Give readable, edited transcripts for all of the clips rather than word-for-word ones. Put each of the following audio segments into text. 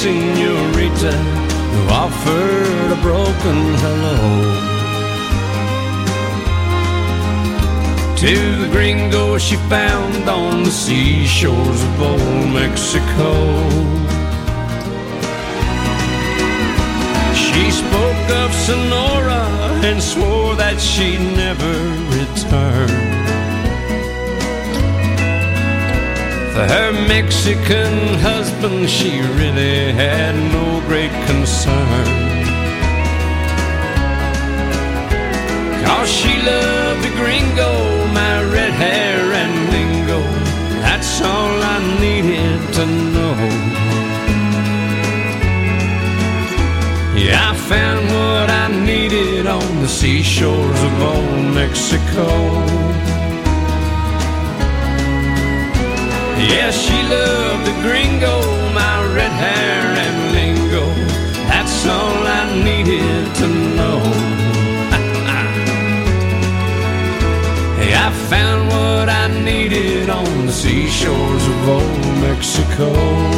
senorita who offered a broken hello to the gringo she found on the seashores of old Mexico. She spoke of Sonora and swore that she'd never return. For her Mexican husband, she really had no great concern. 'Cause she loved the gringo, my red hair and lingo. That's all I needed to know. Yeah, I found what I needed on the seashores of old Mexico. Yeah, she loved the gringo, my red hair and lingo. That's all I needed to know. Hey, I found what I needed on the seashores of old Mexico.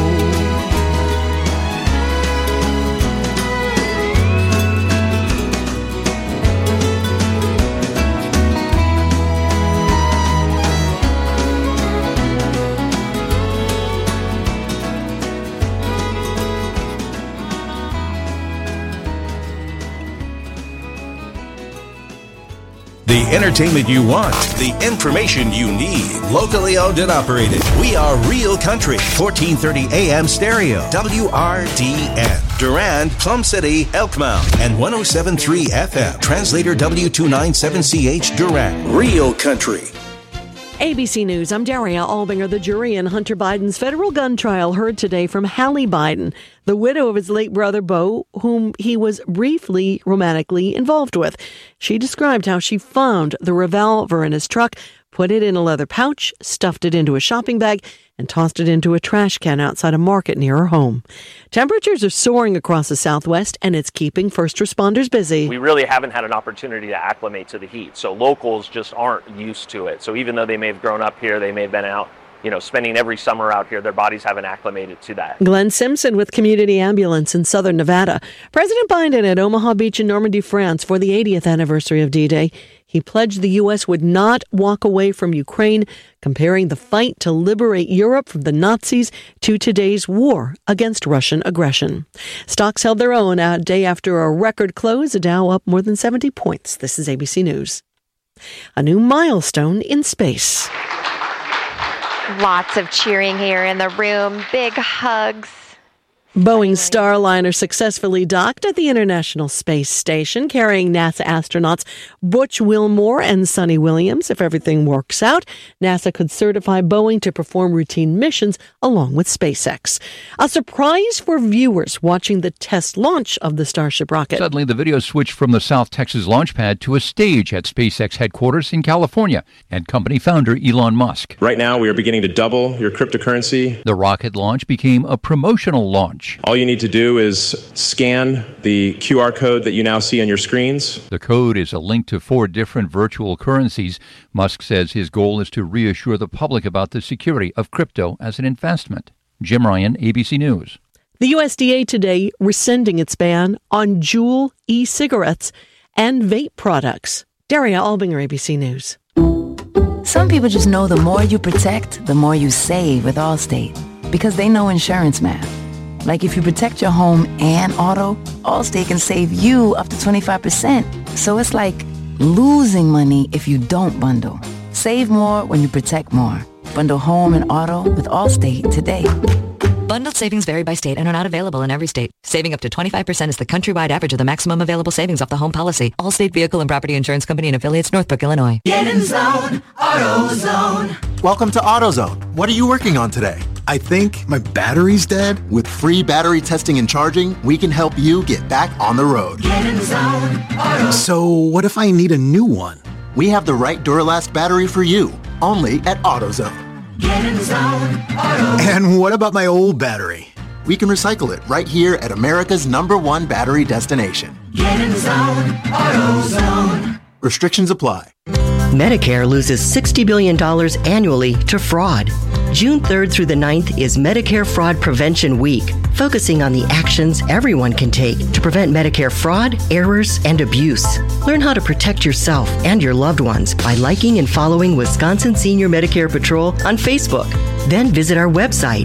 The entertainment you want, the information you need. Locally owned and operated. We are Real Country, 1430 AM stereo, WRDN. Durand, Plum City, Elkmount, and 107.3 FM. Translator W297CH Durand. Real Country. ABC News, I'm Daria Albinger. The jury in Hunter Biden's federal gun trial heard today from Hallie Biden, the widow of his late brother Beau, whom he was briefly romantically involved with. She described how she found the revolver in his truck, put it in a leather pouch, stuffed it into a shopping bag, and tossed it into a trash can outside a market near her home. Temperatures are soaring across the Southwest, and it's keeping first responders busy. We really haven't had an opportunity to acclimate to the heat, so locals just aren't used to it. So even though they may have grown up here, they may have been out, spending every summer out here, their bodies haven't acclimated to that. Glenn Simpson with Community Ambulance in Southern Nevada. President Biden at Omaha Beach in Normandy, France for the 80th anniversary of D-Day. He pledged the U.S. would not walk away from Ukraine, comparing the fight to liberate Europe from the Nazis to today's war against Russian aggression. Stocks held their own a day after a record close, the Dow up more than 70 points. This is ABC News. A new milestone in space. Lots of cheering here in the room. Big hugs. Boeing's Starliner successfully docked at the International Space Station, carrying NASA astronauts Butch Wilmore and Sonny Williams. If everything works out, NASA could certify Boeing to perform routine missions along with SpaceX. A surprise for viewers watching the test launch of the Starship rocket. Suddenly, the video switched from the South Texas launch pad to a stage at SpaceX headquarters in California and company founder Elon Musk. Right now, we are beginning to double your cryptocurrency. The rocket launch became a promotional launch. All you need to do is scan the QR code that you now see on your screens. The code is a link to 4 different virtual currencies. Musk says his goal is to reassure the public about the security of crypto as an investment. Jim Ryan, ABC News. The USDA today rescinding its ban on Juul e-cigarettes and vape products. Daria Albinger, ABC News. Some people just know the more you protect, the more you save with Allstate, because they know insurance math. Like if you protect your home and auto, Allstate can save you up to 25%. So it's like losing money if you don't bundle. Save more when you protect more. Bundle home and auto with Allstate today. Bundled savings vary by state and are not available in every state. Saving up to 25% is the countrywide average of the maximum available savings off the home policy. Allstate Vehicle and Property Insurance Company and affiliates, Northbrook, Illinois. Get in zone, AutoZone. Welcome to AutoZone. What are you working on today? I think my battery's dead. With free battery testing and charging, we can help you get back on the road. Get in zone, AutoZone. So what if I need a new one? We have the right Duralast battery for you, only at AutoZone. Get in zone, AutoZone. And what about my old battery? We can recycle it right here at America's #1 battery destination. Get in zone, AutoZone. Restrictions apply. Medicare loses $60 billion annually to fraud. June 3rd through the 9th is Medicare Fraud Prevention Week. focusing on the actions everyone can take to prevent Medicare fraud, errors, and abuse. Learn how to protect yourself and your loved ones by liking and following Wisconsin Senior Medicare Patrol on Facebook. Then visit our website,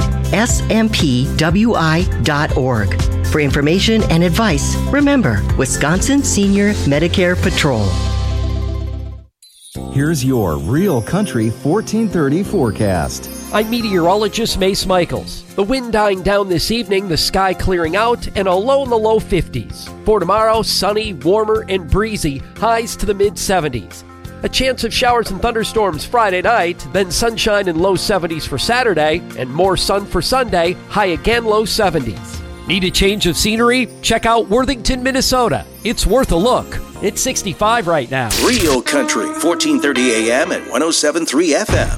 smpwi.org. For information and advice, remember Wisconsin Senior Medicare Patrol. Here's your Real Country 1430 forecast. I'm meteorologist Mace Michaels. The wind dying down this evening, the sky clearing out, and a low in the low 50s. For tomorrow, sunny, warmer, and breezy, highs to the mid-70s. A chance of showers and thunderstorms Friday night, then sunshine in low 70s for Saturday, and more sun for Sunday, high again low 70s. Need a change of scenery? Check out Worthington, Minnesota. It's worth a look. It's 65 right now. Real Country, 1430 AM and 107.3 FM.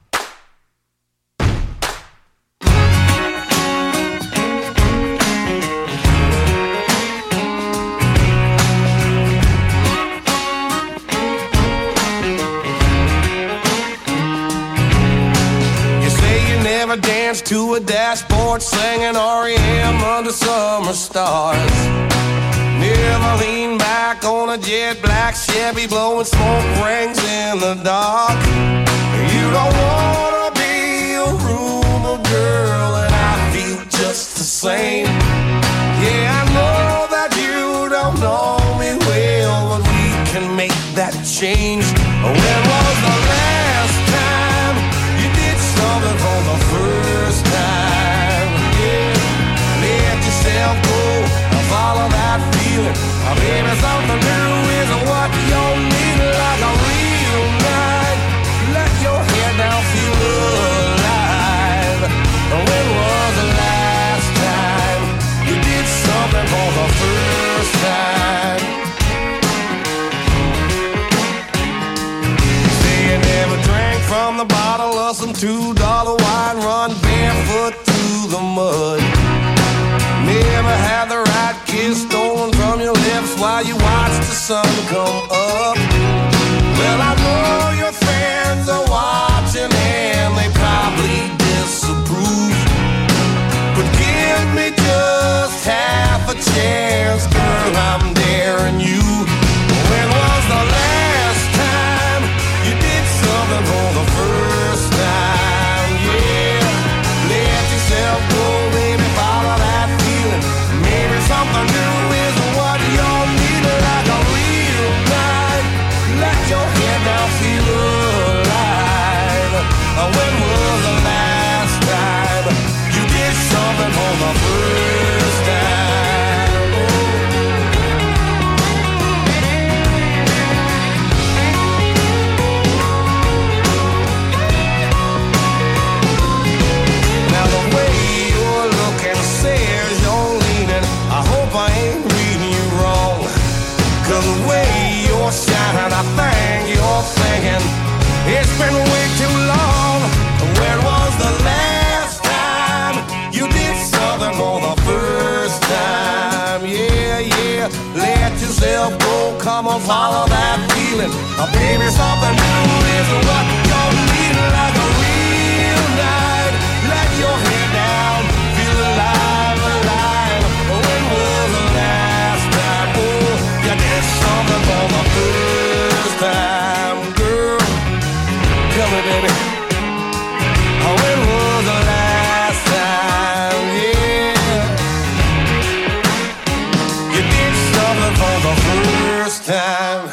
To a dashboard singing REM under summer stars. Never lean back on a jet black Chevy blowing smoke rings in the dark. You don't wanna be a rumor girl, and I feel just the same. Yeah, I know that you don't know me well, but we can make that change. When was the last time you did something for the first time? Yeah, let yourself go and follow that feeling. Maybe something new is what you need, like a real night. Let your head down, feel alive. When was the last time you did something for the first time? Say you never drank from the bottle of some $2 wine, run barefoot through the mud. Never had the right kiss stolen from your lips while you watch the sun come up. Well, I know your friends are watching and they probably disapprove, but give me just half a chance, girl, I'm daring you. When was the last time you did something for the first time? Yeah, let yourself go, baby, follow that feeling. Maybe something new is what you need, like a real night. Let your head down, feel alive. When was the last time you did something for the first time? Now the way you're looking says you're leaning. I hope I ain't reading you wrong, 'cause the way you're shining, I think you're thinking it's been way too long. When was the last time you did something for the first time? Yeah, yeah, let yourself go, come on, follow that feeling. Baby, something new is what you need, like a real night. Let your head down, feel alive, alive. When was the last time, oh, you did something for the first time, girl? Tell me, baby, when was the last time, yeah, you did something for the first time?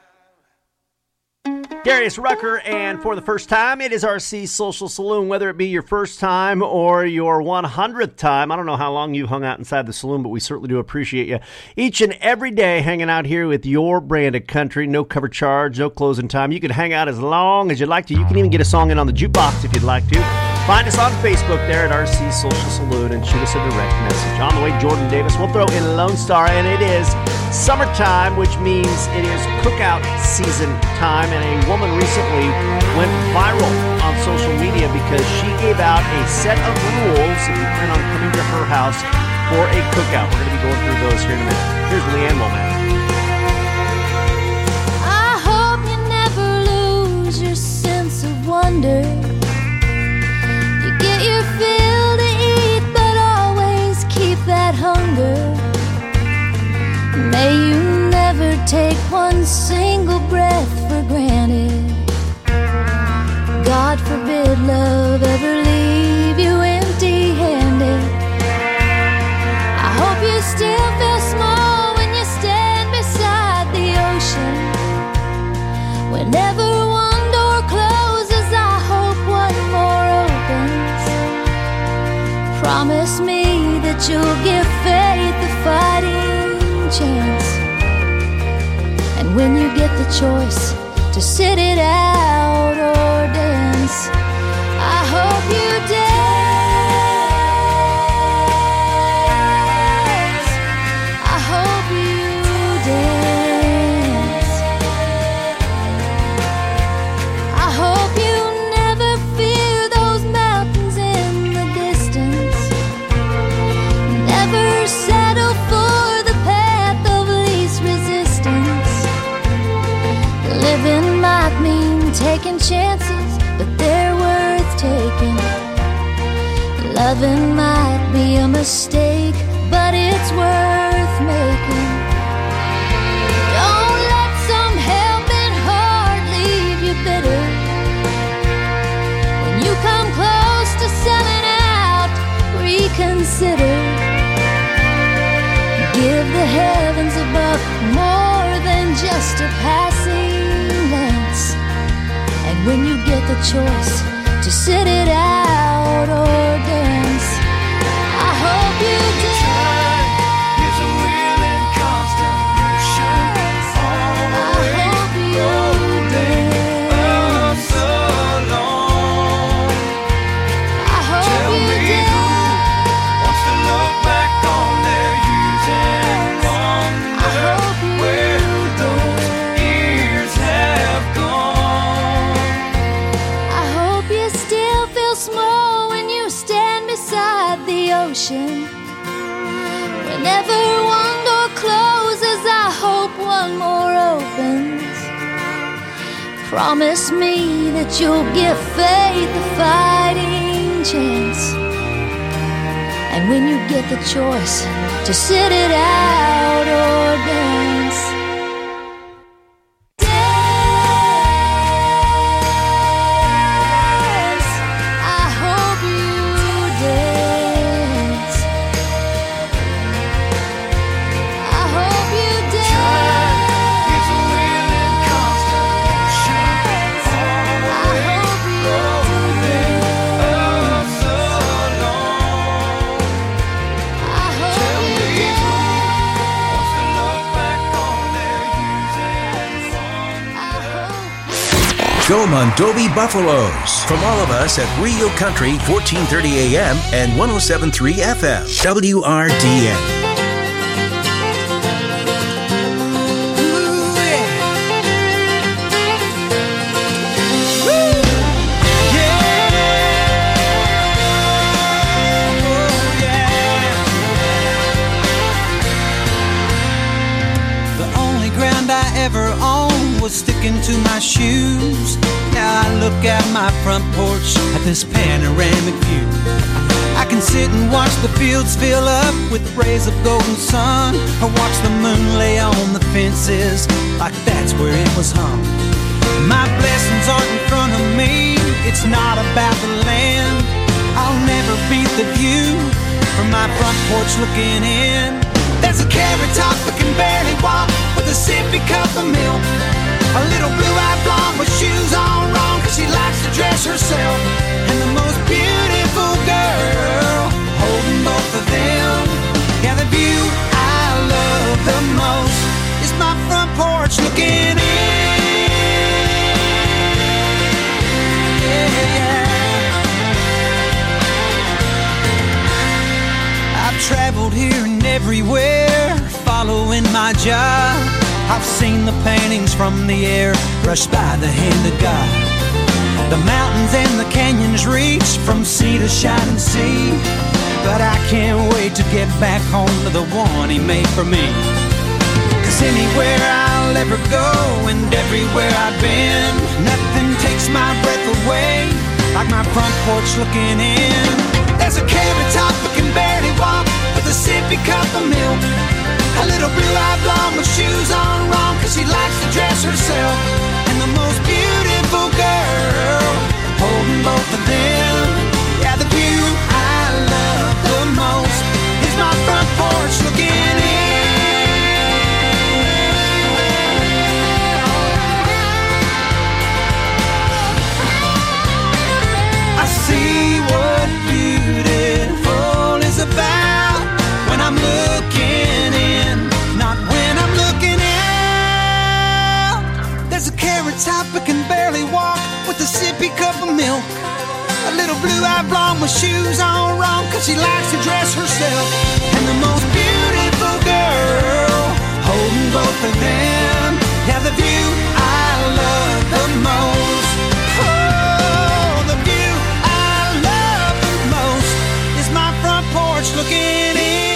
Darius Rucker, and for the first time, it is RC Social Saloon. Whether it be your first time or your 100th time, I don't know how long you've hung out inside the saloon, but we certainly do appreciate you each and every day hanging out here with your brand of country. No cover charge, no closing time. You can hang out as long as you'd like to. You can even get a song in on the jukebox if you'd like to. Find us on Facebook there at RC Social Saloon and shoot us a direct message. On the way, Jordan Davis. We'll throw in Lone Star, and it is summertime, which means it is cookout season time, and a woman recently went viral on social media because she gave out a set of rules if you plan on coming to her house for a cookout. We're going to be going through those here in a minute. Here's Leanne Womack. I hope you never lose your sense of wonder. You get your fill to eat, but always keep fight hunger. May you never take one single breath for granted. God forbid love ever leave you empty-handed. I hope you still feel small when you stand beside the ocean. Whenever one door closes, I hope one more opens. Promise me that you'll give faith a fighting chance. And when you get the choice to sit it out or dance, I hope you dance. I hope you dance. I hope you never fear those mountains in the distance. Never settle for the path of least resistance. Living might mean taking chances, but they're worth taking. Loving might be a mistake, but it's worth making. Don't let some helping heart leave you bitter. When you come close to selling out, reconsider. Give the heavens above more than just a passing glance. And when you get the choice to sit it out or dance, I hope you dance. It's a willing constant motion. I hope you dance. So long. I hope Tell you me dance. who wants to look back on their youth and wonder where those years have gone. I hope you still feel small when you stand beside the ocean. Whenever one door closes, I hope one more opens. Promise me that you'll give faith a fighting chance. And when you get the choice to sit it out or dance, dance. I hope you dance. I hope you dance. It's a willing constant motion. I hope you dance. So long. I hope Tell you me dance. who wants to look back on their youth and wonder. Go Mondovi Buffaloes. From all of us at Rio Country, 1430 AM and 107.3 FM. WRDN. The only ground I ever owned was sticking to my shoes. Now I look out my front porch at this panoramic view. I can sit and watch the fields fill up with rays of golden sun, or watch the moon lay on the fences like that's where it was hung. My blessings aren't in front of me, it's not about the land. I'll never beat the view from my front porch looking in. There's a carrot top that can barely walk with a sippy cup of milk. A little blue-eyed blonde with shoes on wrong, cause she likes to dress herself. And the most beautiful girl holding both of them. Yeah, the view I love the most is my front porch looking in. Yeah. I've traveled here and everywhere, following my job. I've seen the paintings from the air, brushed by the hand of God. The mountains and the canyons reach from sea to shining sea. But I can't wait to get back home to the one he made for me. Cause anywhere I'll ever go and everywhere I've been, nothing takes my breath away like my front porch looking in. There's a carrot top that can barely walk with a a sippy cup of milk. A little blue-eyed blonde with shoes on wrong, cause she likes to dress herself. And the most beautiful girl, holding both of them. Yeah, the view I love the most is my front porch looking in. I see what beautiful is about when I'm looking in, not when I'm looking out. There's a carrot top but can barely walk with a sippy cup of milk. A little blue-eyed blonde with shoes on wrong, cause she likes to dress herself. And the most beautiful girl, holding both of them. Yeah, the view I love the most. Oh, the view I love the most is my front porch looking in.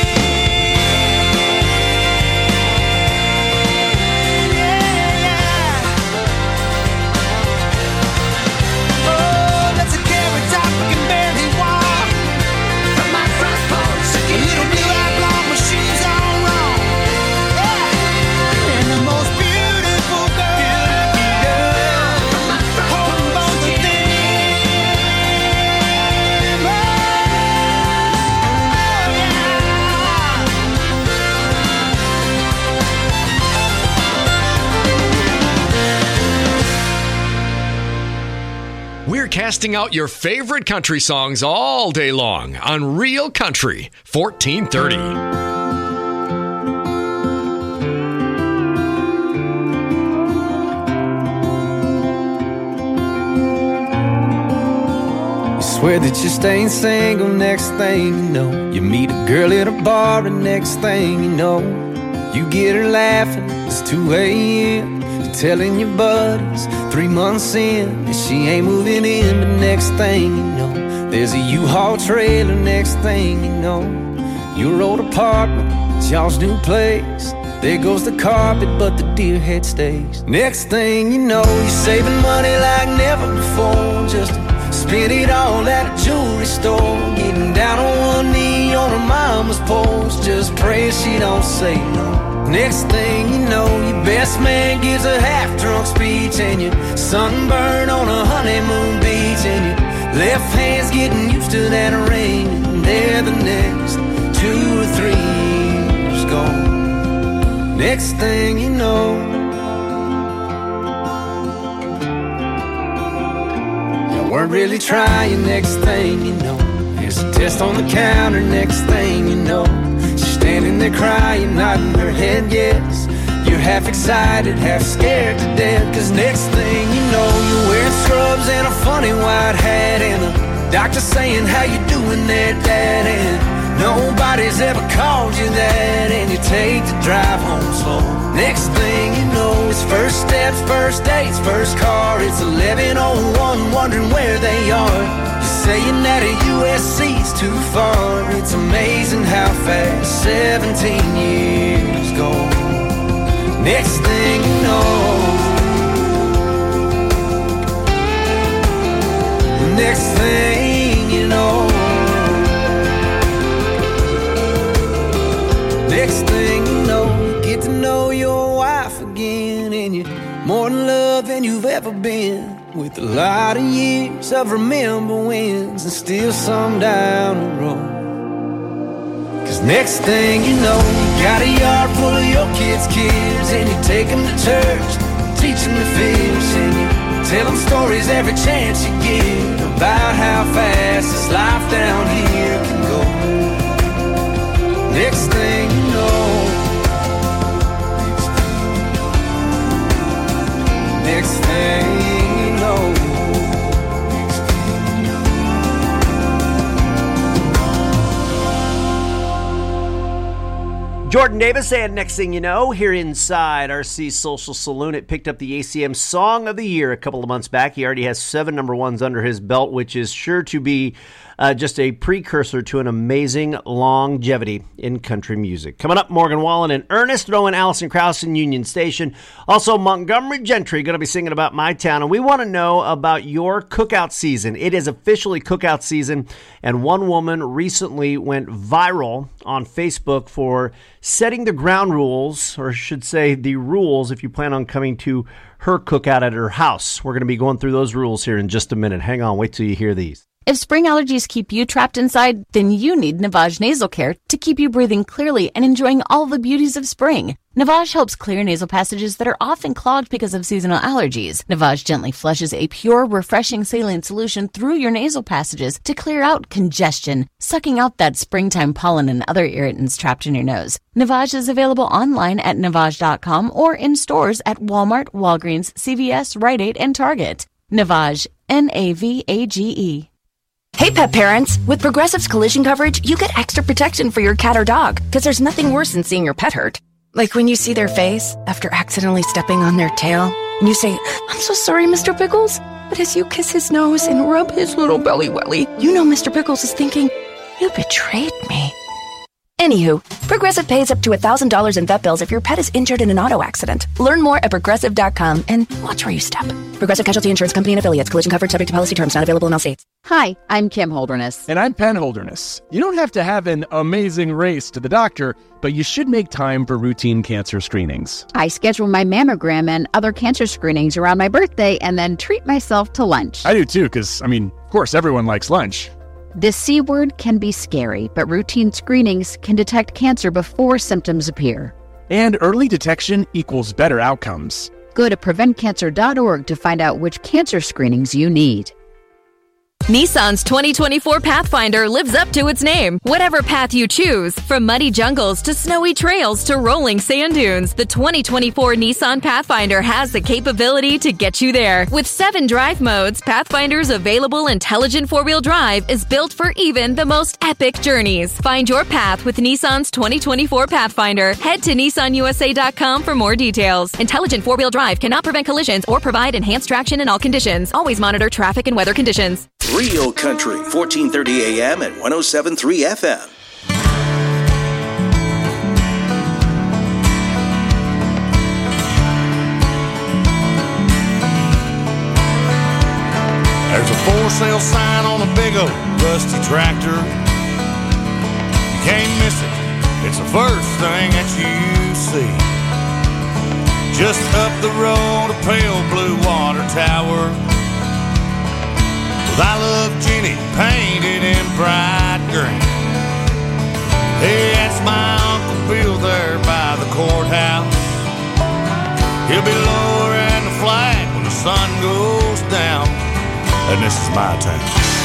We're casting out your favorite country songs all day long on Real Country 1430. Swear that you're staying single, next thing you know, you meet a girl at a bar, and next thing you know, you get her laughing, it's 2 a.m. You're telling your buddies 3 months in that she ain't moving in, but next thing you know, there's a U-Haul trailer, next thing you know, your old apartment, it's y'all's new place. There goes the carpet, but the deer head stays. Next thing you know, you're saving money like never before, just spend it all at a jewelry store, getting down on one knee on her mama's porch, just praying she don't say no. Next thing you know, your best man gives a half-drunk speech, and you're sunburned on a honeymoon beach, and your left hand's getting used to that ring, and there the next 2 or 3 years gone. Next thing you know, weren't really trying, next thing you know, there's a test on the counter, next thing you know, she's standing there crying, nodding her head yes. You're half excited, half scared to death, cause next thing you know, you're wearing scrubs and a funny white hat, and the doctor saying, how you doing there, Dad? And nobody's ever called you that, and you take the drive home slow. Next thing you know, it's first steps, first dates, first car. It's 11:01, wondering where they are. You're saying that a USC's too far. It's amazing how fast 17 years go. Next thing you know, next thing you know, next thing you know, you get to know your wife again, and you're more in love than you've ever been, with a lot of years of remember wins and still some down the road. Cause next thing you know, you got a yard full of your kids' kids, and you take them to church, teach them to fish, and you tell them stories every chance you get about how fast this life down here can go. Next thing you know, next thing you know, Jordan Davis, and next thing you know, here inside RC Social Saloon, it picked up the ACM Song of the Year a couple of months back. He already has 7 number ones under his belt, which is sure to be just a precursor to an amazing longevity in country music. Coming up, Morgan Wallen and Ernest throwing Allison Krauss in Union Station. Also, Montgomery Gentry going to be singing about my town. And we want to know about your cookout season. It is officially cookout season. And one woman recently went viral on Facebook for setting the ground rules, or I should say the rules, if you plan on coming to her cookout at her house. We're going to be going through those rules here in just a minute. Hang on, wait till you hear these. If spring allergies keep you trapped inside, then you need Navage Nasal Care to keep you breathing clearly and enjoying all the beauties of spring. Navage helps clear nasal passages that are often clogged because of seasonal allergies. Navage gently flushes a pure, refreshing saline solution through your nasal passages to clear out congestion, sucking out that springtime pollen and other irritants trapped in your nose. Navage is available online at Navage.com or in stores at Walmart, Walgreens, CVS, Rite Aid, and Target. Navage, Navage. Hey pet parents, with Progressive's collision coverage, you get extra protection for your cat or dog, because there's nothing worse than seeing your pet hurt. Like when you see their face after accidentally stepping on their tail, and you say, "I'm so sorry, Mr. Pickles," but as you kiss his nose and rub his little belly welly, you know Mr. Pickles is thinking, "You betrayed me." Anywho, Progressive pays up to $1,000 in vet bills if your pet is injured in an auto accident. Learn more at Progressive.com and watch where you step. Progressive Casualty Insurance Company and Affiliates. Collision coverage subject to policy terms. Not available in all states. Hi, I'm Kim Holderness. And I'm Penn Holderness. You don't have to have an amazing race to the doctor, but you should make time for routine cancer screenings. I schedule my mammogram and other cancer screenings around my birthday and then treat myself to lunch. I do too, because, of course, everyone likes lunch. The C word can be scary, but routine screenings can detect cancer before symptoms appear. And early detection equals better outcomes. Go to preventcancer.org to find out which cancer screenings you need. Nissan's 2024 Pathfinder lives up to its name. Whatever path you choose, from muddy jungles to snowy trails to rolling sand dunes, the 2024 Nissan Pathfinder has the capability to get you there. With 7 drive modes, Pathfinder's available intelligent 4-wheel drive is built for even the most epic journeys. Find your path with Nissan's 2024 Pathfinder. Head to nissanusa.com for more details. Intelligent 4-wheel drive cannot prevent collisions or provide enhanced traction in all conditions. Always monitor traffic and weather conditions. Real Country, 1430 AM and 107.3 FM. There's a for sale sign on a big old rusty tractor. You can't miss it. It's the first thing that you see. Just up the road, a pale blue water tower. With "I love Jenny" painted in bright green. Hey, that's my Uncle Bill there by the courthouse. He'll be lowering the flag when the sun goes down. And this is my town.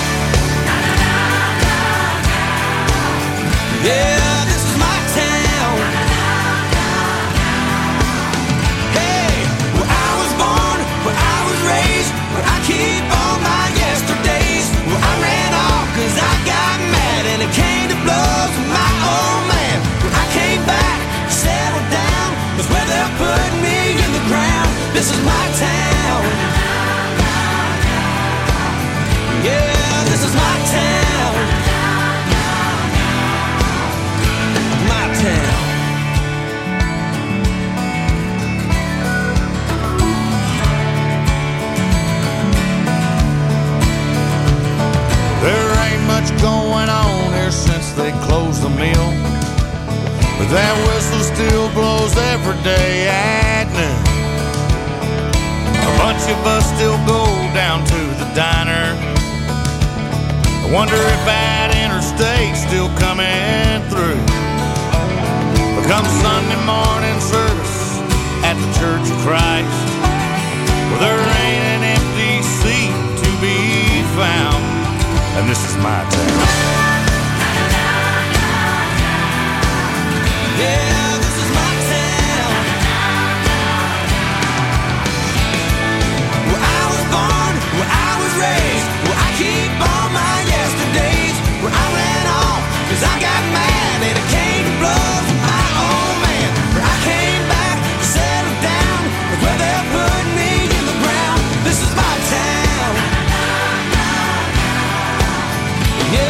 Yeah, this is my town. Hey, where I was born, where I was raised, where I keep all my yesterdays. Where I ran off 'cause I got mad and it came to blows with my old man. Where I came back, settled down, that's where they're putting me in the ground. This is my town. Yeah, this is my town. My town. There ain't much going on here since they closed the mill, but that whistle still blows every day at noon. A bunch of us still go down to the diner. I wonder if that interstate's still coming through. But come Sunday morning service at the Church of Christ, well, there ain't an empty seat to be found. And this is my town. Yeah, this is my town. Where I was born, where I was raised, where I keep all my yesterdays. Where I ran off 'cause I got mad and it came to blows with my old man. Where I came back, settled down, where they're putting me in the ground. This is my town. Yeah.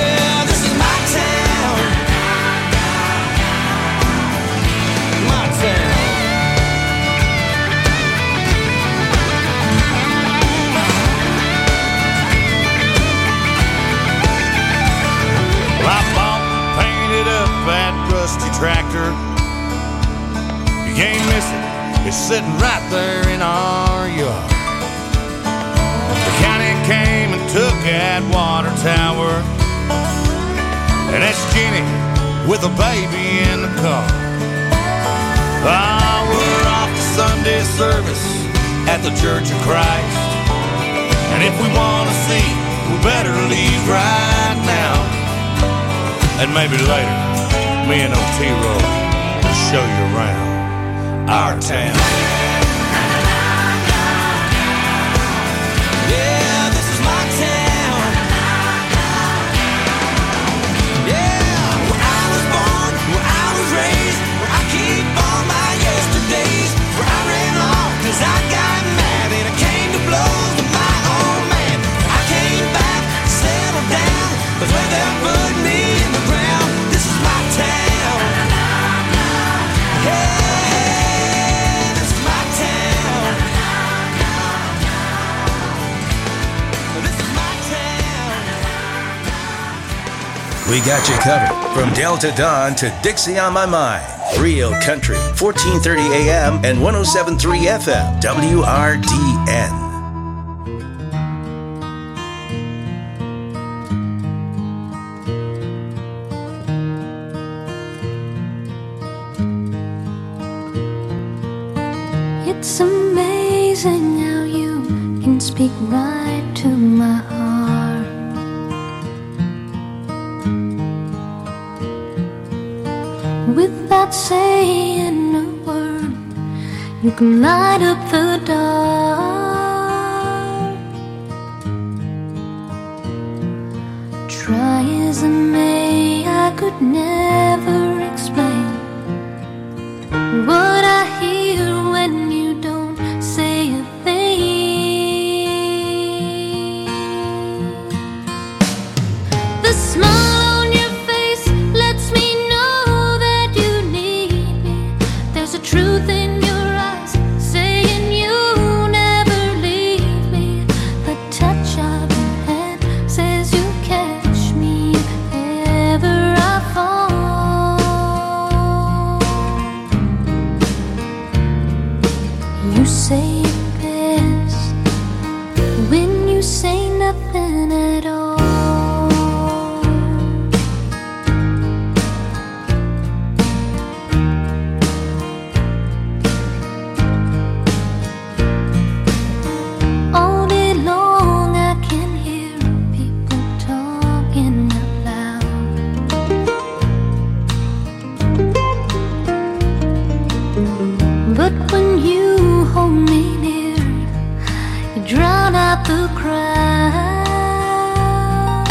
You can't miss it. It's sitting right there in our yard. The county came and took that water tower, and that's Jenny with a baby in the car. Ah, we're off to Sunday service at the Church of Christ, and if we want to see, we better leave right now. And maybe later, me and Otero will show you around our town. Yeah, this is my town. Yeah, where I was born, where I was raised, where I keep all my yesterdays, where I ran off 'cause I got mad and I came to blows with my old man. I came back, settled down, but where they put me in the ground. This is my town. Yeah, this is my town. This is my town. We got you covered from Delta Dawn to Dixie on My Mind. Real Country, 1430 AM and 107.3 FM, WRDN. It's amazing how you can speak right to my heart. Without saying a word, you can light up the dark. Try as I may, I could never explain what I hear when you don't say a thing. The smile on your face lets me know that you need me. There's a truth in your eyes saying you never leave me. The touch of your hand says you catch me if ever I fall. You say it best when you say nothing at all. All day long I can hear people talking out loud. But when you hold me near, you drown out the crowd.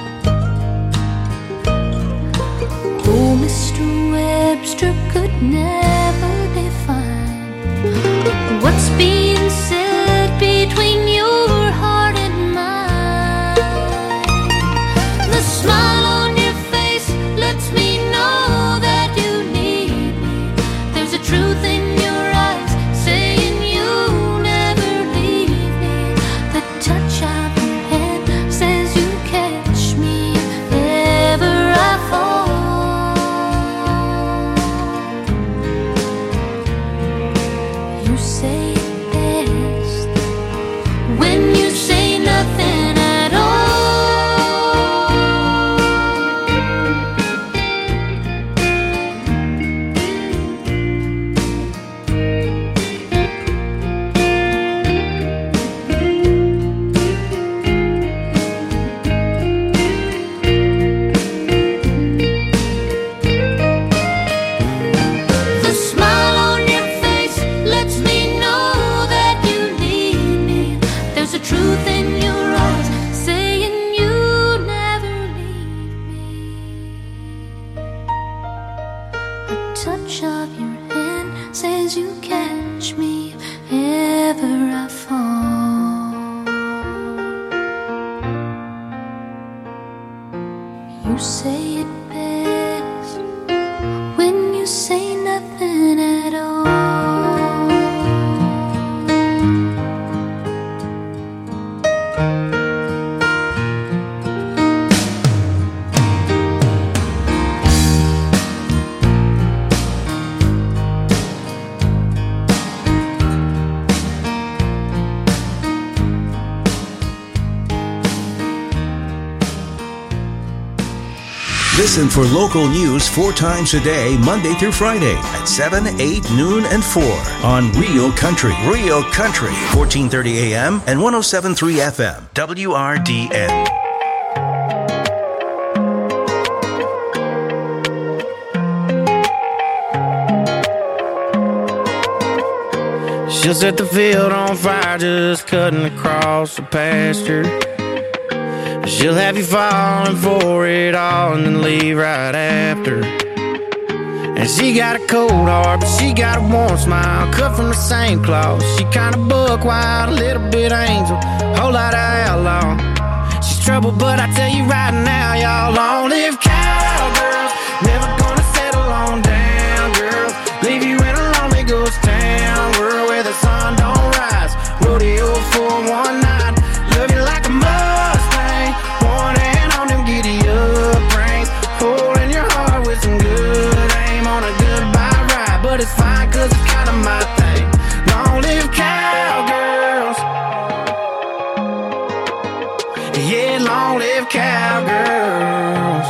Oh, Mr. Webster could never define what's being said between your heart and mine. The smile on your face lets me know that you need me. There's a truth in your eyes saying you never leave me. The touch of your hand says you catch me if ever I fall. You say it best when you say nothing at all. The smile on your face lets me know that you need me. There's a truth in your eyes saying you never leave me. A touch of your hand says you catch me if ever I fall. You say it best when you say nothing at all. Listen for local news 4 times a day, Monday through Friday at 7, 8, noon, and 4 on Real Country. Real Country, 1430 AM and 107.3 FM, WRDN. She'll set the field on fire just cutting across the pasture. She'll have you falling for it all and then leave right after. And she got a cold heart, but she got a warm smile, cut from the same cloth. She kinda buck wild, a little bit angel, whole lot of outlaw. She's trouble, but I tell you right now, y'all, long live cowgirls. Never gonna settle on down, girls. Leave you in a lonely ghost town, world where the sun don't rise. Rodeo for one night, love you like a Mustang. One hand on them giddy up reins, holding your heart with some good aim on a goodbye ride. But it's fine, cause it's kinda my thing. Long live cowgirls. Yeah, long live cowgirls.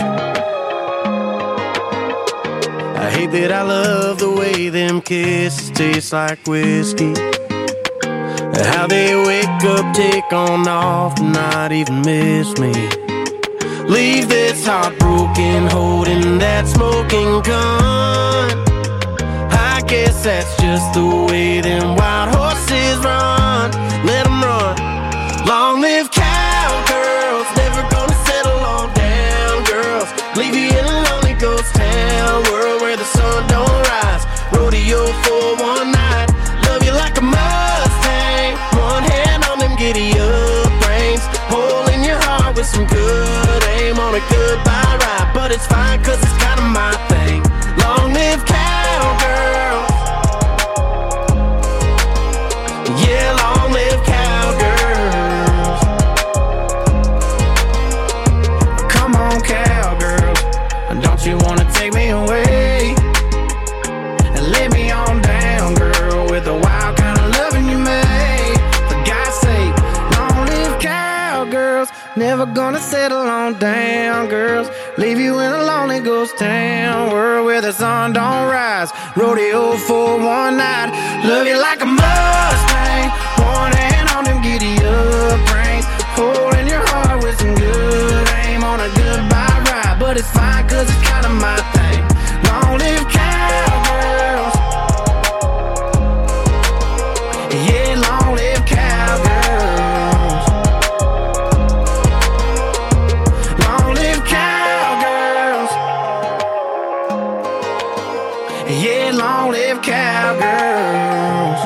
I hate that I love the way them kisses taste like whiskey. How they wake up, take on off, and not even miss me. Leave this heart broken, holding that smoking gun. I guess that's just the way them wild horses run. Let them run. Long live cowgirls, never gonna settle on down, girls. Leave you in a lonely ghost town, world where the sun don't rise. Rodeo for one night, love you like a Mustang. One hand on them giddy up reins, holding your heart with some good aim on a goodbye ride. But it's fine, cause it's kinda my thing. Long live cowgirls. Yeah, long live cowgirls. Come on, cowgirls, don't you wanna take me away and lay me on down, girl, with the wild kind of loving you made. For God's sake, long live cowgirls. Never gonna settle on down, girls. Leave you in a lonely ghost town, world where the sun don't rise. Rodeo for one night, love you like a Mustang. One hand on them giddy up reins, holding your heart with some good aim on a goodbye ride. But it's fine, cause it's kinda my thing. Long live cowgirls. Yeah, long live cowgirls. Long live cowgirls. Yeah, long live cowgirls.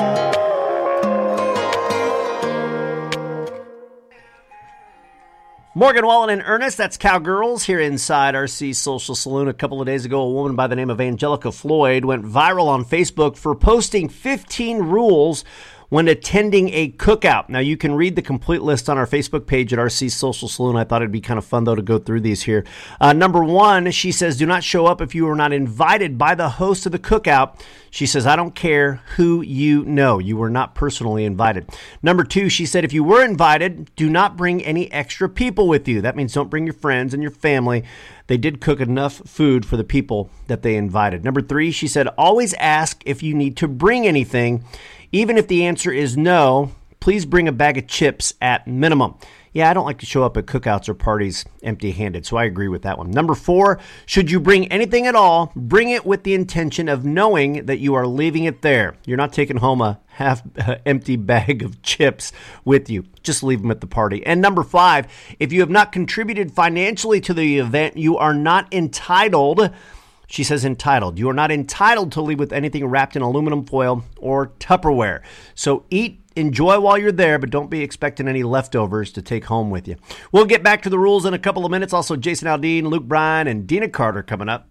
Morgan Wallen and Ernest, that's Cowgirls here inside RC Social Saloon. A couple of days ago, a woman by the name of Angelica Floyd went viral on Facebook for posting 15 rules when attending a cookout. Now, you can read the complete list on our Facebook page at RC Social Saloon. I thought it'd be kind of fun, though, to go through these here. Number 1, she says, do not show up if you are not invited by the host of the cookout. She says, I don't care who you know. You were not personally invited. Number 2, she said, if you were invited, do not bring any extra people with you. That means don't bring your friends and your family. They did cook enough food for the people that they invited. Number 3, she said, always ask if you need to bring anything. Even if the answer is no, please bring a bag of chips at minimum. Yeah, I don't like to show up at cookouts or parties empty-handed, so I agree with that one. Number 4, should you bring anything at all, bring it with the intention of knowing that you are leaving it there. You're not taking home a half-empty bag of chips with you. Just leave them at the party. And number 5, if you have not contributed financially to the event, you are not entitled. She says entitled. You are not entitled to leave with anything wrapped in aluminum foil or Tupperware. So enjoy while you're there, but don't be expecting any leftovers to take home with you. We'll get back to the rules in a couple of minutes. Also, Jason Aldean, Luke Bryan, and Dina Carter coming up.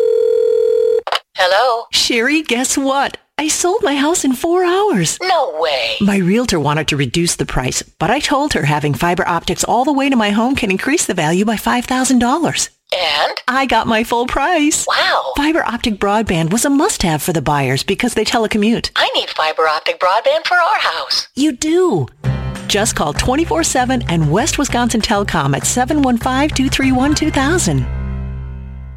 Hello? Sherry, guess what? I sold my house in 4 hours. No way. My realtor wanted to reduce the price, but I told her having fiber optics all the way to my home can increase the value by $5,000. And? I got my full price. Wow. Fiber optic broadband was a must-have for the buyers because they telecommute. I need fiber optic broadband for our house. You do. Just call 24/7 and West Wisconsin Telecom at 715-231-2000.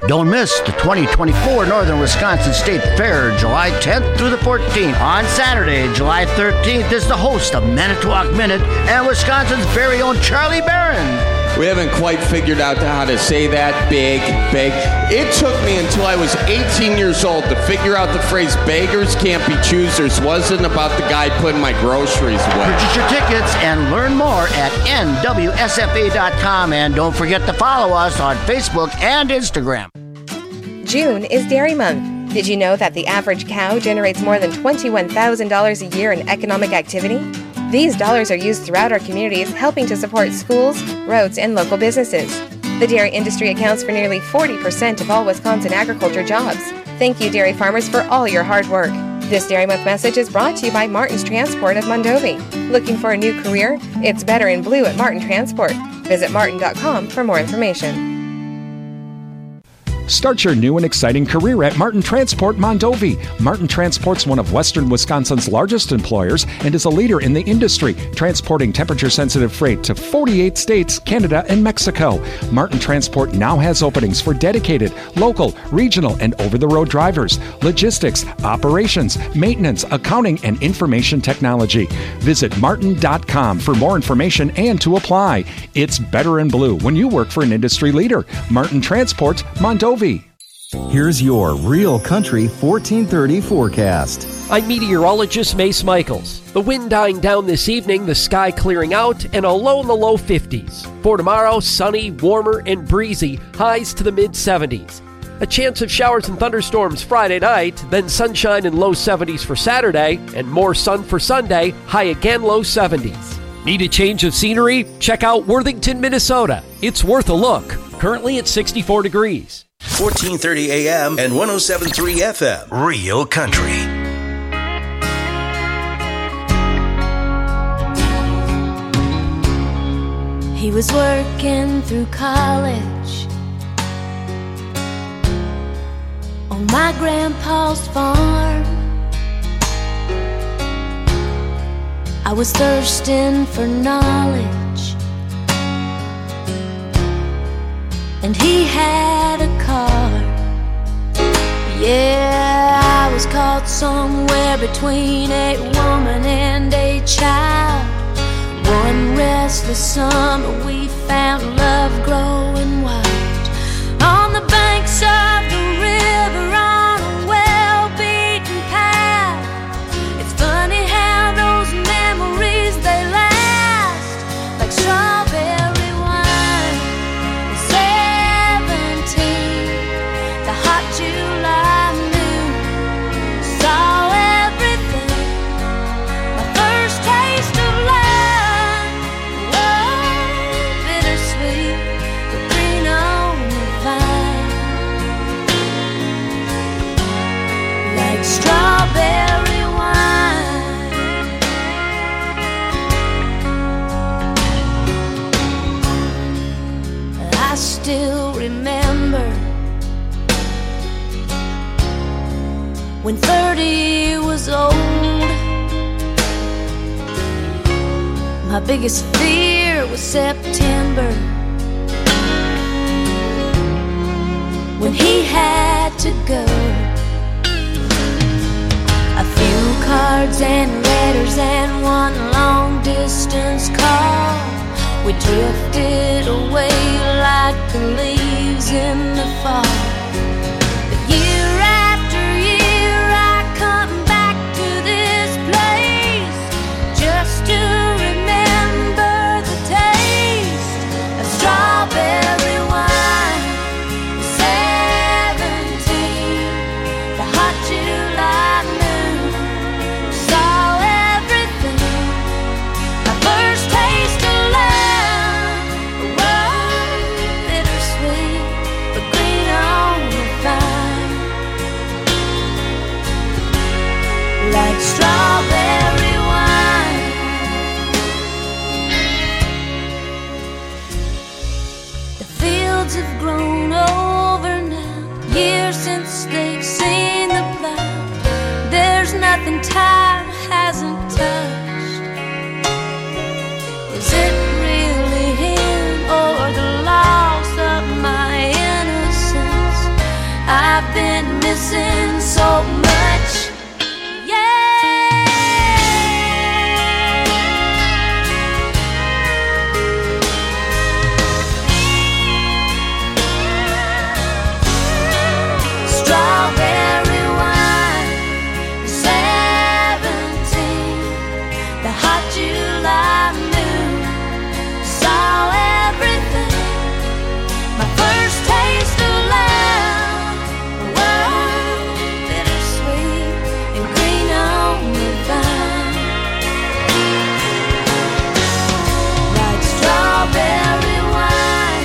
Don't miss the 2024 Northern Wisconsin State Fair, July 10th through the 14th. On Saturday, July 13th, is the host of Manitowoc Minute and Wisconsin's very own Charlie Barron. We haven't quite figured out how to say that, big. It took me until I was 18 years old to figure out the phrase beggars can't be choosers wasn't about the guy putting my groceries away. Purchase your tickets and learn more at nwsfa.com, and don't forget to follow us on Facebook and Instagram. June is Dairy Month. Did you know that the average cow generates more than $21,000 a year in economic activity? These dollars are used throughout our communities, helping to support schools, roads, and local businesses. The dairy industry accounts for nearly 40% of all Wisconsin agriculture jobs. Thank you, dairy farmers, for all your hard work. This Dairy Month message is brought to you by Martin's Transport of Mondovi. Looking for a new career? It's better in blue at Martin Transport. Visit martin.com for more information. Start your new and exciting career at Martin Transport Mondovi. Martin Transport's one of Western Wisconsin's largest employers and is a leader in the industry, transporting temperature-sensitive freight to 48 states, Canada, and Mexico. Martin Transport now has openings for dedicated, local, regional, and over-the-road drivers, logistics, operations, maintenance, accounting, and information technology. Visit martin.com for more information and to apply. It's better in blue when you work for an industry leader. Martin Transport Mondovi. Here's your Real Country 1430 forecast. I'm meteorologist Mace Michaels. The wind dying down this evening, the sky clearing out, and a low in the low 50s. For tomorrow, sunny, warmer, and breezy, highs to the mid-70s. A chance of showers and thunderstorms Friday night, then sunshine and low 70s for Saturday, and more sun for Sunday, high again low 70s. Need a change of scenery? Check out Worthington, Minnesota. It's worth a look. Currently at 64 degrees. 1430 AM and 107.3 FM. Real Country. He was working through college on my grandpa's farm. I was thirsting for knowledge, and he had a car. Yeah, I was caught somewhere between a woman and a child. One restless summer we found love growing wild on the banks of the river on a well-beaten path. It's funny how those memories, they last like strawberry wine. 17, the hot July noon, saw everything. My first taste of love, oh, bittersweet, but green on the vine, like strawberry wine. I still remember when 30 was old. My biggest fear was September, when he had to go. A few cards and letters and one long distance call. We drifted away like the leaves in the fall. But year after year I come back to this place just to remember the taste of strawberry wine. 17, the hot July noon, saw everything. My first taste of love, oh, bittersweet, but green on the vine, like strawberry wine. The fields have grown over now, years since they've seen the plow. There's nothing time hasn't touched. Is it really him or the loss of my innocence? missing so much. Strawberry wine, 17, the hot July moon, saw everything. My first taste of love, wow, bittersweet and green on the vine. Like strawberry wine,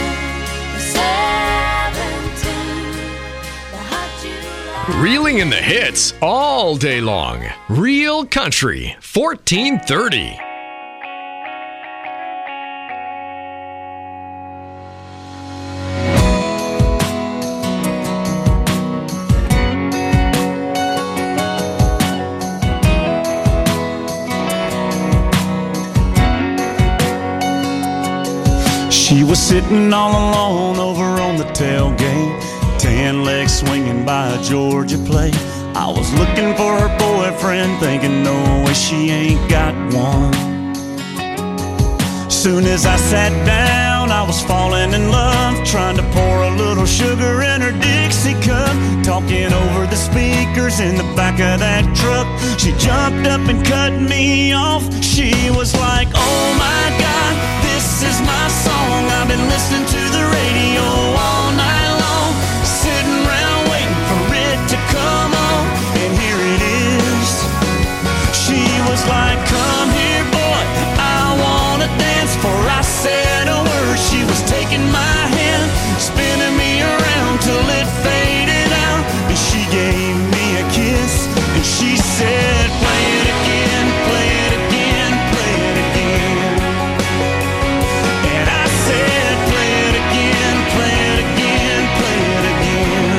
17, the hot July. Reeling in the hits all day long. Real Country, 1430. She was sitting all alone over on the tailgate, tan legs swinging by a Georgia plate. I was looking for her boyfriend, thinking no way she ain't got one. Soon as I sat down, I was falling in love, trying to pour a little sugar in her Dixie cup, talking over the speakers in the back of that truck. She jumped up and cut me off. She was like, oh my God, this is my song. I've been listening to the radio all night long, sitting around waiting for it to come on, and here it is. She was like, come here boy, I wanna dance. Before I said a word, she was taking my hand, spinning me around till it faded out, and she gave me a kiss, and she said, play it again, play it again, play it again. And I said, play it again, play it again, play it again.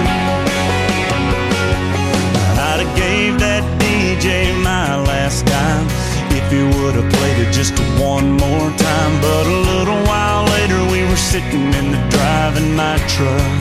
I'd have gave that DJ my last dime if he would have played it just one more time. But a little while later we were sitting in the driving my truck.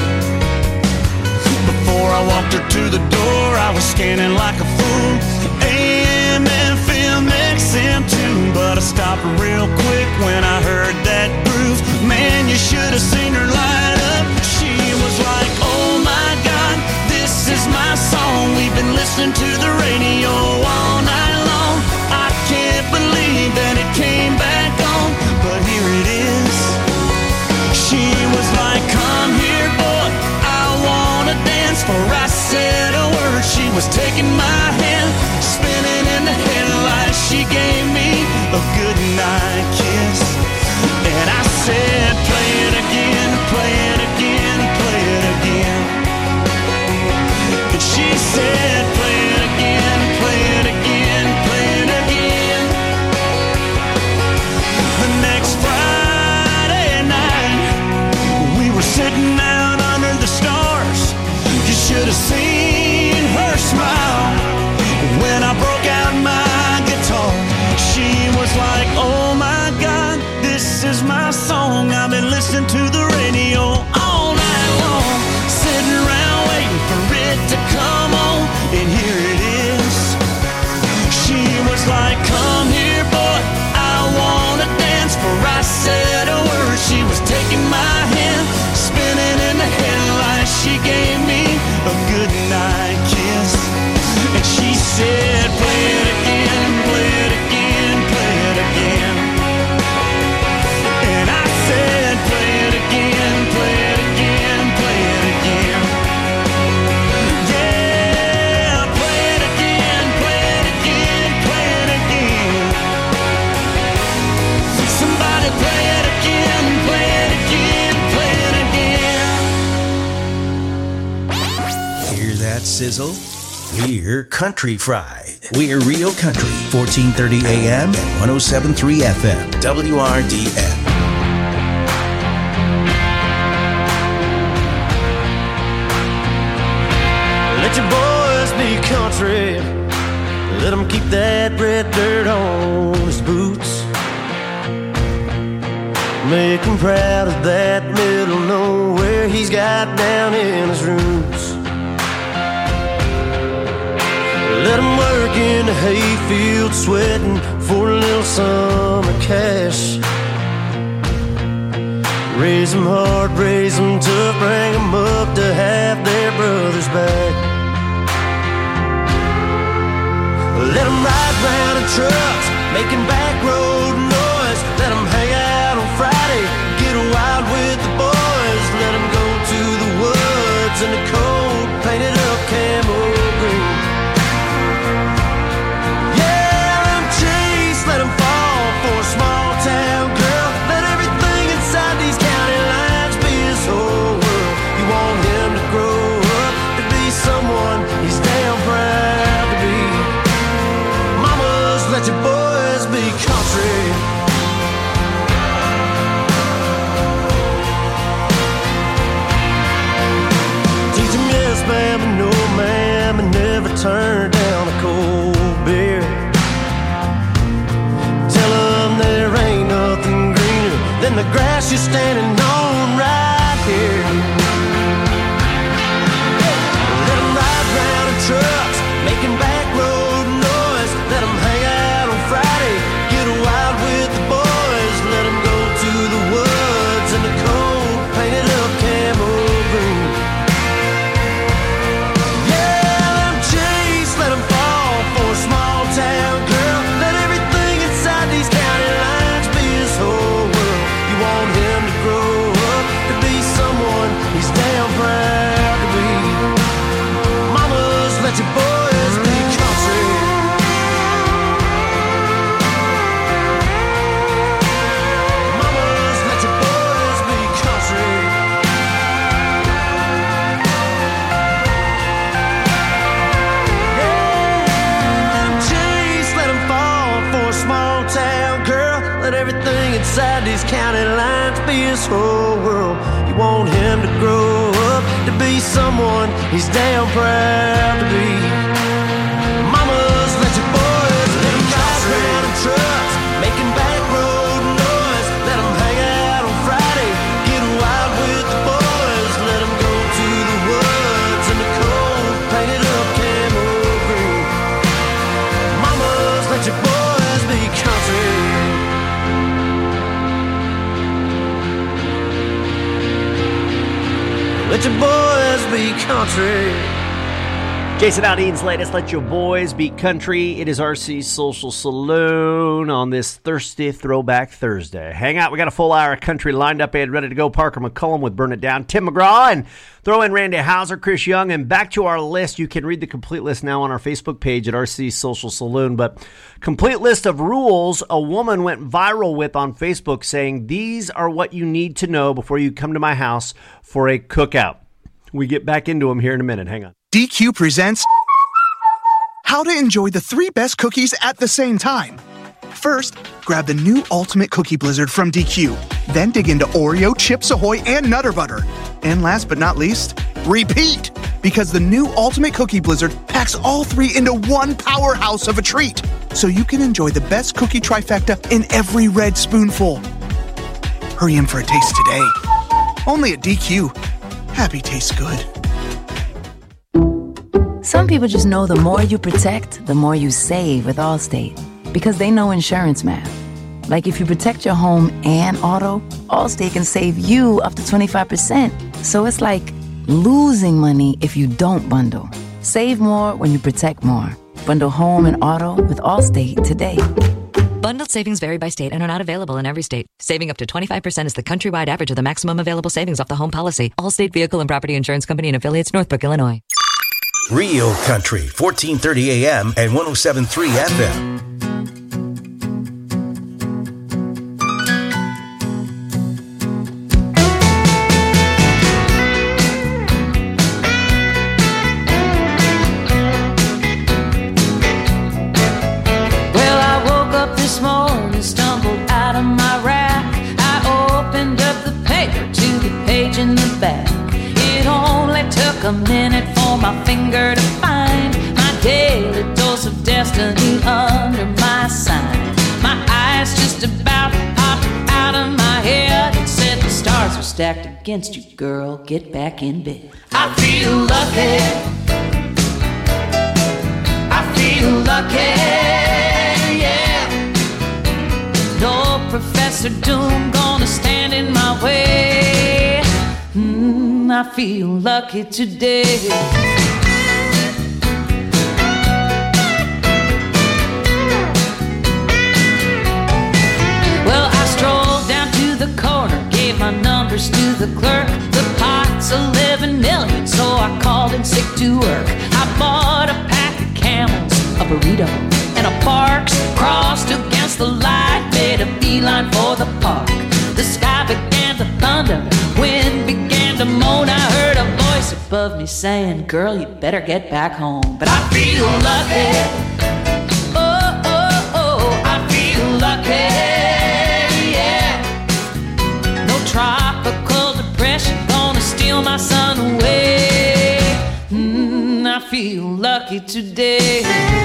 Before I walked her to the door, I was scanning like a fool, AM, FM, XM too. But I stopped real quick when I heard that groove. Man, you should have seen her light up. She was like, oh my God, this is my song. We've been listening to the radio all night long. I can't believe that it came back on, but here it is. She was like, come here boy, I wanna dance. Before I said a word, she was taking my hand, spinning in the headlights. She gave me a good night kiss, and I said, play it again, play it again, play it again. And she said, play it again, play it again, play it again. The next Friday night, we were sitting out under the stars. You should have seen her smile when I broke out my guitar. She was like, oh my God, this is my song. I've been listening to the radio all night long, sitting around waiting for it to come on, and here it is. She was like, come here boy, I wanna dance. Before I said a word, she was taking my hand, spinning in the headlights. She gave me a good night kiss, and she said, play it again, play it again, play it again. And I said, play it again, play it again, play it again. Yeah, play it again, play it again, play it again. Somebody play it again, play it again, play it again. Hear that sizzle? We're Country Fried. We're Real Country, 1430 AM and 107.3 FM, WRDN. Let your boys be country. Let them keep that red dirt on his boots. Make him proud of that middle nowhere he's got down in his roots. in the hayfield sweating for a little summer cash. Raise them hard, raise them tough, bring them up to have their brothers back. Let them ride round in trucks, making back road noise. Let them hang out on Friday, get wild with the boys. Let them go to the woods in the cold, painted up camo green. Yeah, let them chase, let them fall for a small town girl. Let everything inside these county lines be his whole world. You want him to grow up to be someone he's damn proud to be. Mamas, let your boys be country. Teach him yes, ma'am, and no, ma'am, and never turn down a cold beer. Tell him there ain't nothing greener than the grass you're standing on right here. Let them ride round in trucks, making back road noise. Let them hang out on Friday, get wild with the boys. Let them go to the woods in the cold, painted up camo green. Yeah, let them chase, let them fall for a small town girl. Let everything inside these county lines be his whole world. You want him to grow up to be someone he's damn proud to be. Mamas, let your boys be country. Mamas, let your boys be country. Chase, let him fall for a small town girl. Let everything inside these county lines be his whole world. You want him to grow up to be someone he's damn proud to be. Mamas, let your boys let him ride around in trucks, making back road noise. Let him hang out on Friday, get wild with the boys. Let him go to the woods in the cold, painted up camo green. Mamas, let your boys be country. Let your boys be country. Jason Aldean's latest, Let Your Boys Be Country. It is RC's Social Saloon on this Thirsty Throwback Thursday. Hang out. We got a full hour of country lined up and ready to go. Parker McCullum with Burn It Down. Tim McGraw and throw in Randy Hauser, Chris Young. And back to our list. You can read the complete list now on our Facebook page at RC's Social Saloon. But complete list of rules a woman went viral with on Facebook saying, these are what you need to know before you come to my house for a cookout. We get back into them here in a minute. Hang on. DQ presents how to enjoy the 3 best cookies at the same time. First, grab the new Ultimate Cookie Blizzard from DQ. Then dig into Oreo, Chips Ahoy, and Nutter Butter. And last but not least, repeat! Because the new Ultimate Cookie Blizzard packs all 3 into one powerhouse of a treat. So you can enjoy the best cookie trifecta in every red spoonful. Hurry in for a taste today. Only at DQ. Happy tastes good. Some people just know the more you protect, the more you save with Allstate. Because they know insurance math. Like if you protect your home and auto, Allstate can save you up to 25%. So it's like losing money if you don't bundle. Save more when you protect more. Bundle home and auto with Allstate today. Bundled savings vary by state and are not available in every state. Saving up to 25% is the countrywide average of the maximum available savings off the home policy. Allstate Vehicle and Property Insurance Company and affiliates, Northbrook, Illinois. Real Country, 1430 AM and 107.3 FM. Well, I woke up this morning, stumbled out of my rack. I opened up the paper to the page in the back. It only took a minute for my finger to find my daily dose of destiny under my sign. My eyes just about popped out of my head and said the stars were stacked against you, girl, get back in bed. I feel lucky. I feel lucky. lesser doom gonna stand in my way. I feel lucky today. Well, I strolled down to the corner, gave my numbers to the clerk. The pot's 11 million, so I called in sick to work. I bought a pack of Camels, a burrito, and a Parks. Crossed against the light, made a beeline for the park. The sky began to thunder, wind began to moan. I heard a voice above me saying, girl, you better get back home. But I feel lucky. Oh, oh, oh, I feel lucky. Tropical depression gonna steal my sun away. I feel lucky today.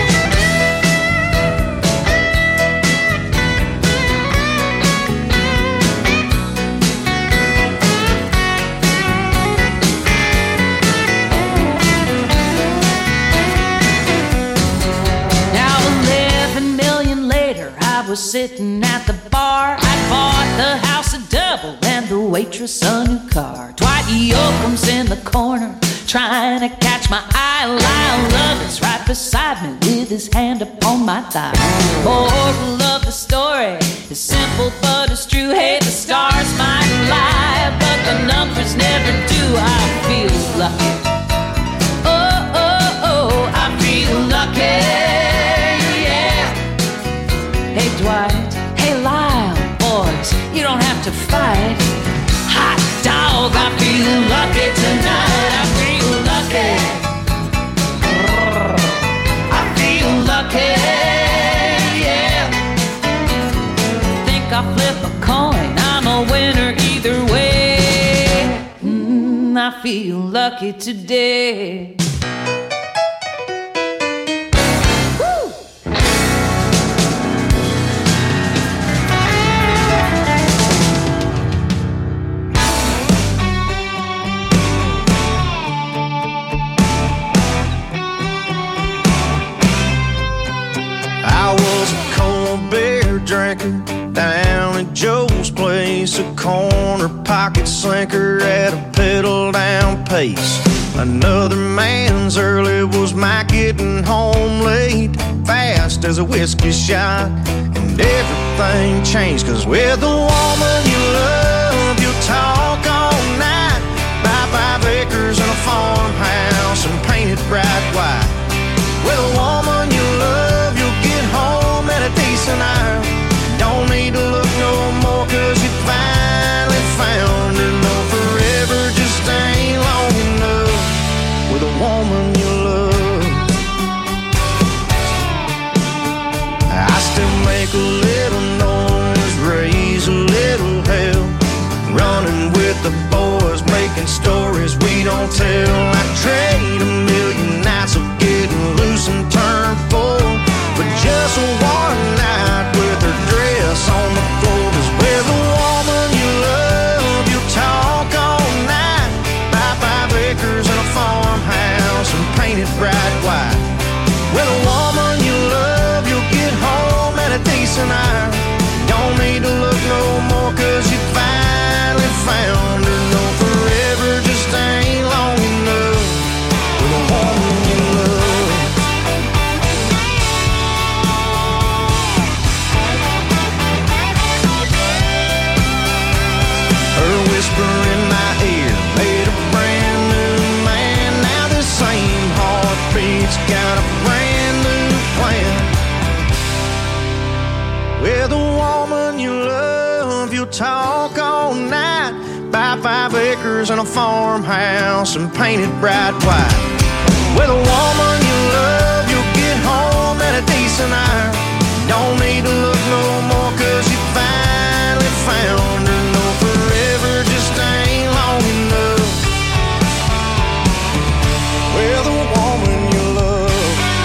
Now 11 million later, I was sitting at the bar. I bought the house a double and the waitress a new car. Dwight Yoakam's in the corner trying to catch my eye. Lyle Lovett's right beside me with his hand upon my thigh. Moral of the story is simple but it's true. Hey, the stars might lie, but the numbers never do. I feel lucky. Oh, oh, oh, I feel lucky. Yeah. Hey, Dwight. Hey, Lyle. Boys, you don't have to fight. Hot dog, I feel lucky tonight. I feel lucky. I feel lucky. Yeah. Think I'll flip a coin. I'm a winner either way. I feel lucky today. Drinking down at Joe's place, a corner pocket slinker at a pedal down pace. Another man's early was my getting home late, fast as a whiskey shot, and everything changed. Cause with the woman you love, you'll talk all night. Buy 5 acres and a farmhouse and paint it bright white. With a woman you love, you'll get home at a decent hour. Don't need to look no more, cause you finally found her. No, forever just ain't long enough with a woman you love. I still make a little noise, raise a little hell, running with the boys, making stories we don't tell. I trade 1,000,000 nights of getting loose and turn full, but just one night with her dress on the floor. Cause with a woman you love, you'll talk all night. Buy 5 acres and a farmhouse and paint it bright white. With a woman you love, you'll get home at a decent hour. Don't need to look no more, cause you finally found her. No, forever just ain't long enough with a woman you love. Her whisper in my ear made a brand new man. Now the same heartbeat's got a brand new plan. With a woman you love, you'll talk all night. Buy 5 acres and a farmhouse and paint it bright white. With a woman you love, you'll get home at a decent hour. Don't need to look no more, cause you finally found her. No, forever just ain't long enough with a woman you love.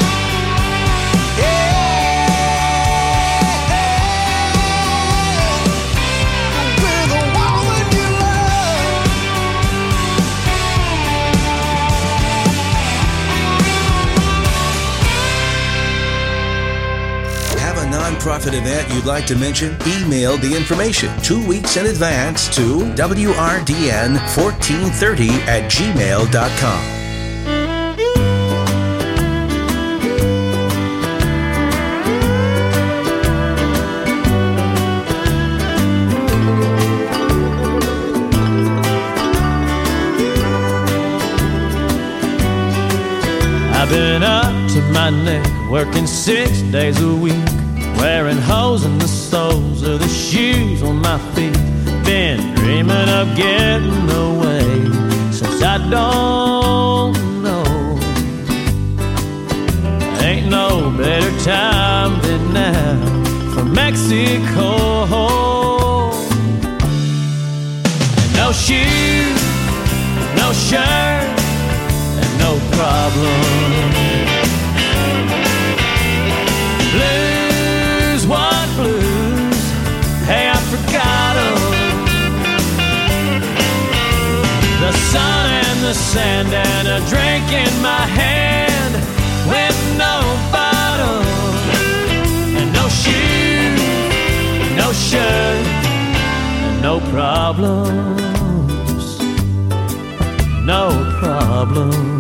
With a woman you love. nonprofit event you'd like to mention? Email the information 2 weeks in advance to wrdn1430@gmail.com. I've been up to my neck, working 6 days a week, wearing holes in the soles of the shoes on my feet. Been dreaming of getting away since I don't know. Ain't no better time than now for Mexico. And no shoes, no shirt, no problem. Blues, what blues? Hey, I forgot them. The sun and the sand and a drink in my hand with no bottle. And no shoes, no shirt, and no problems. No problems.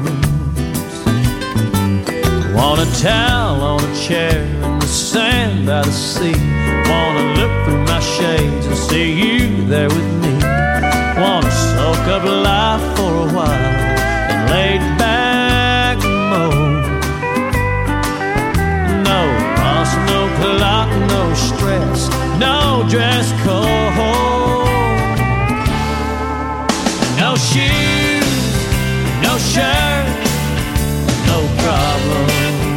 Want a towel on a chair in the sand by the sea. Wanna look through my shades and see you there with me. Wanna soak up life for a while and lay back mode. No boss, no clock, no stress, no dress code. No shoes, no shirt, no problem.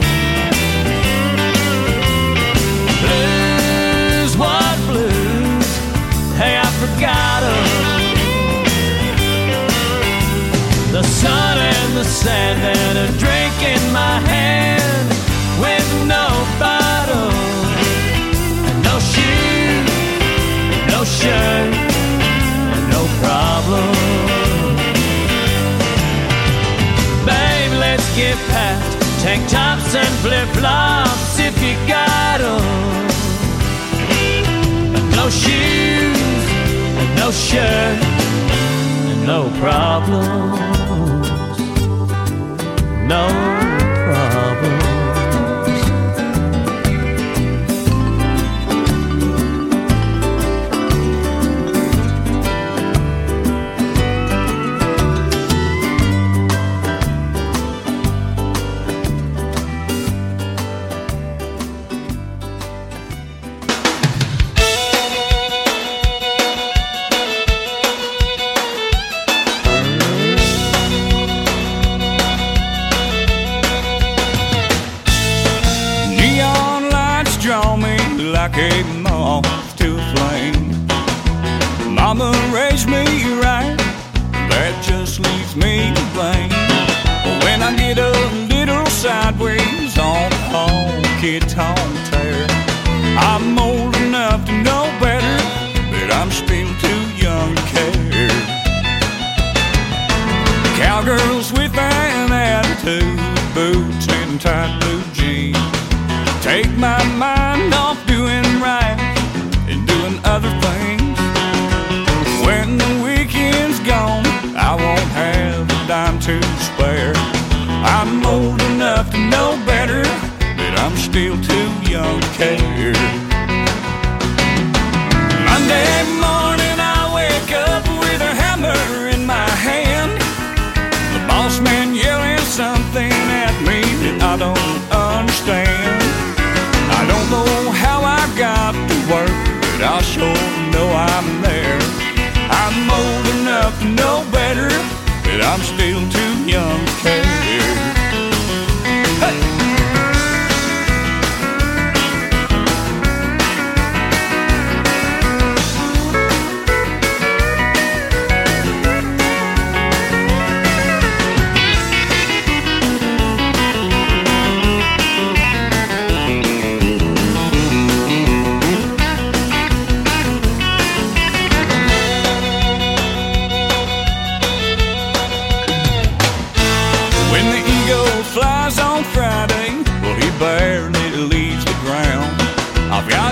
Blues, what blues? Hey, I forgot them. The sun and the sand and a drink in my hand with no bottle. And no shoes, no shirt, no problem. Babe, let's get past tank tops and flip-flops if you got them. No shoes, and no shirt, and no problems. No problems. Like a moth to a flame. Mama raised me right, that just leaves me to blame. When I get a little sideways on honky-tonk tear, I'm old enough to know better, but I'm still too young to care. Cowgirls with an attitude, boots and tight blue jeans, take my mind off doing right and doing other things. When the weekend's gone, I won't have a dime to spare. I'm old enough to know better, but I'm still too young to care. Monday morning I wake up with a hammer in my hand, the boss man yelling something at me that I don't understand. I don't know how I got to work, but I sure know I'm there. I'm old enough to know better, but I'm still too young to care. Hey!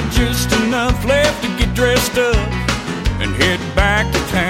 just enough left to get dressed up and head back to town.